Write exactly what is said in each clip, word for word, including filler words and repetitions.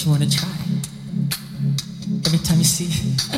you wanna try. Every time you see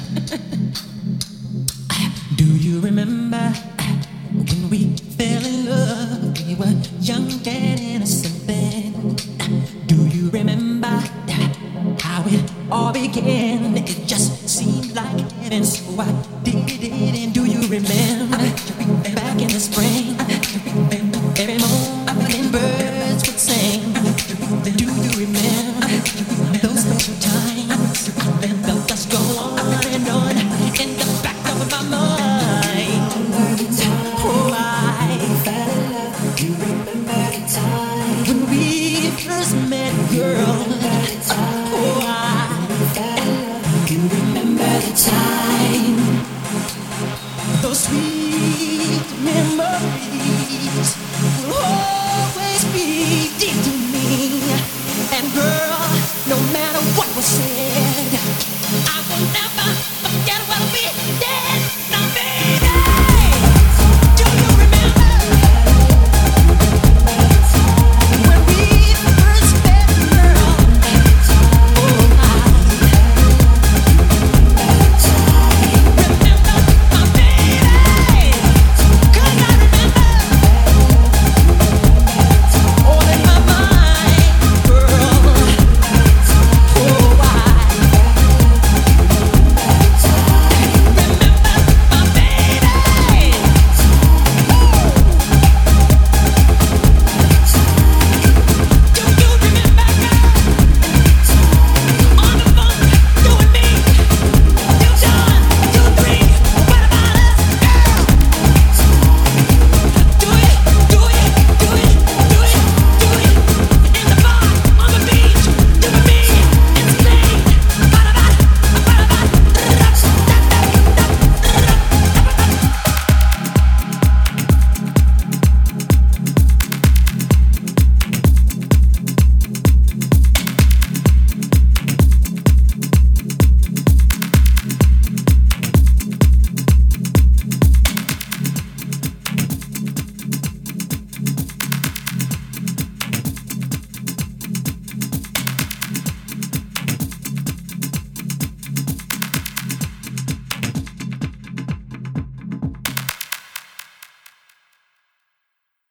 do you remember when we fell in love? We were young and innocent then. Do you remember how it all began? It just seemed like heaven, so I did it. And do you remember back in the spring? Every morning birds would sing. Do you remember those special times? Felt us go on and on in the back of my mind. Oh, I fell in love. You remember the time when we first met, girl? Oh, I fell in love. You remember the time? Those sweet memories will always be deep to me. And girl, no matter what was said, I will never forget what we did. No.